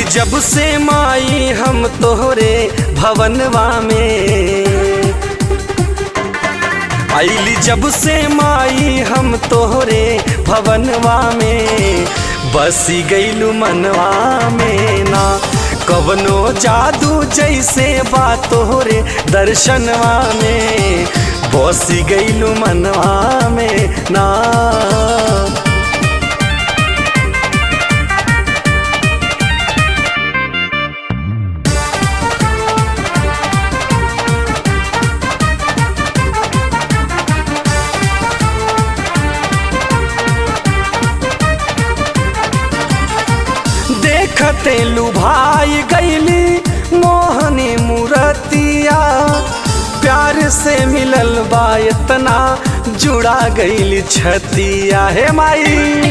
जब से माई हम तोहरे भवनवा में, आइली जब से माई हम तोहरे भवनवा में, बसी गईलू मनवा में ना। कवनो जादू जैसे बा तोहरे दर्शनवा में, बसी गईलू मनवा में ना। देखते लुभाई गईली मोहनी मूर्तिया, प्यार से मिलल बा इतना जुड़ा गईली छतिया। हे माई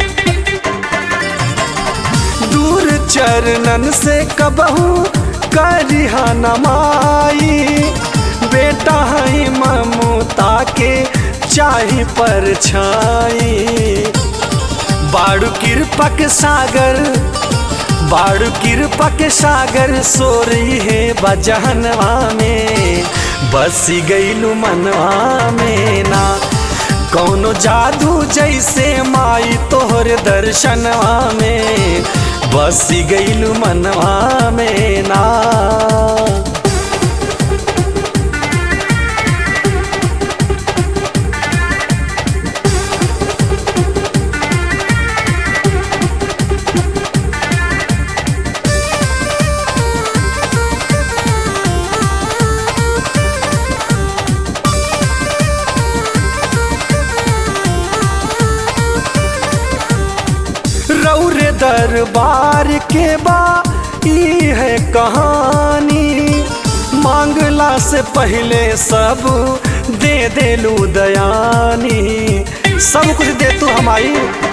दूर चरणन से कबहू करिहा न माई, बेटा है ममता के चाही परछाई। बाड़ू कृपा के सागर, बाड़ू कृपा के सागर सोरी है बजहनवा में, बसी गईलू मनवा में ना। कौनो जादू जैसे माई तोहर दर्शनवा में, बसी गईलू मनवा में ना। रौरे दरबार के बा ई है कहानी, मांगला से पहले सब दे देलू दयानी। सब कुछ दे तू हमारी,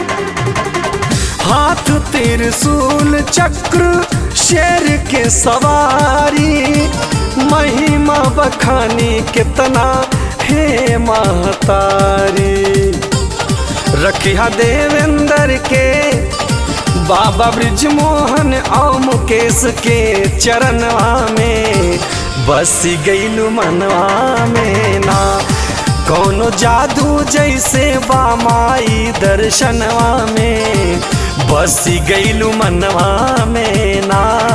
हाथ त्रिशूल चक्र शेर के सवारी, महिमा बखानी कितना हे महतारी। रखिया देवेंद्र के, बाबा ब्रिजमोहन और मुकेश के चरणवा में, बसी गईलू मनवा में ना। कौनो जादू जैसे बा माई दर्शनवा में, बसी गईलू मनवा में ना।